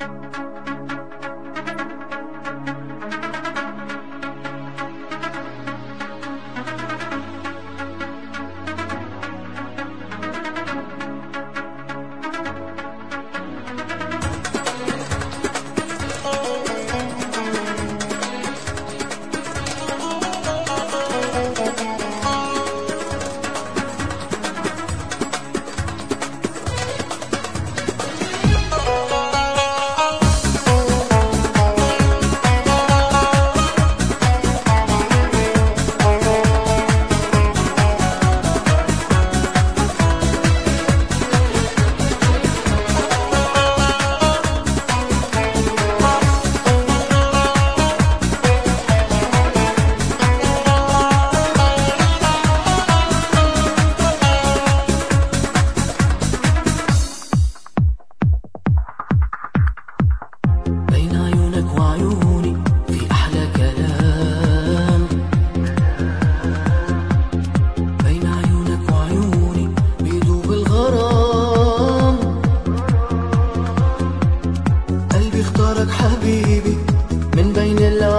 حبيبي من بين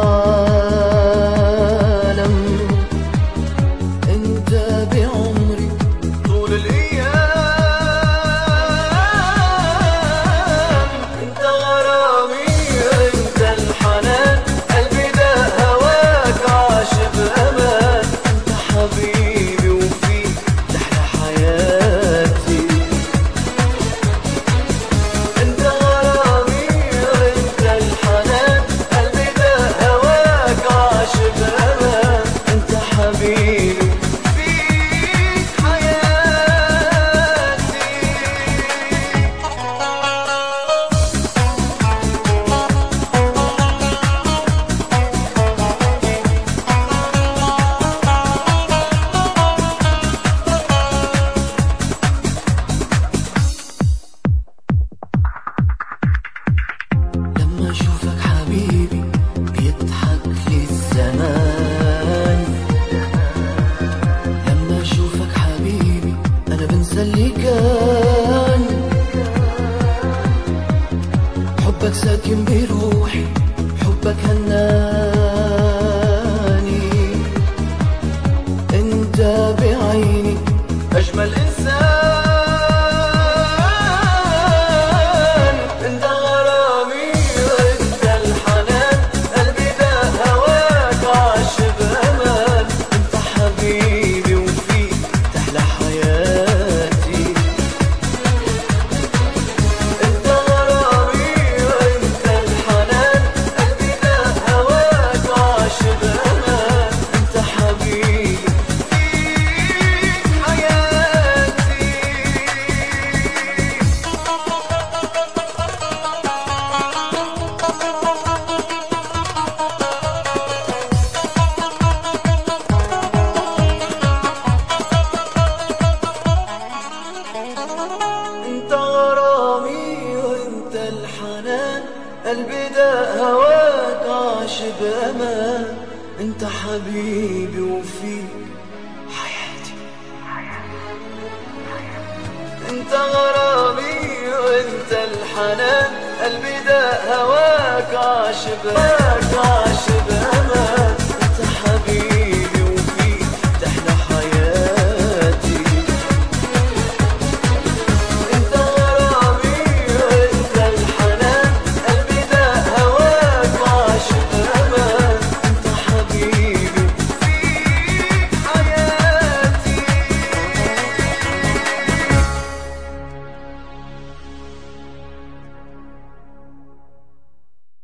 العالم، انت بعمري طول الايام، انت غرامي انت الحنان، قلبي ده هواك عاش بامان، انت حبيبي وفيك تحلى حياتي، انت غرامي انت الحنان، قلبي ده هواك عاش بامان، انت حبيبي فيك حياتي. لما اشوفك حبيبي بيضحك لي الزمان، لما اشوفك حبيبي انا بنسى اللي كان، حبك ساكن بروحي، حبك هناني، انت بعيني اجمل انسان، انت غرامي انت الحنان، قلبي ده هواك عاش بامان، انت حبيبي وفيك تحلى حياتي، انت غرامي انت الحنان، قلبي ده هواك عاش بامان، انت حبيبي فيك حياتي. انت غرامي وانت الحنان، قلبي ده هواك عاش بامان، انت حبيبي وفيك حياتي، انت غرامي وانت الحنان، قلبي ده هواك عاش بامان.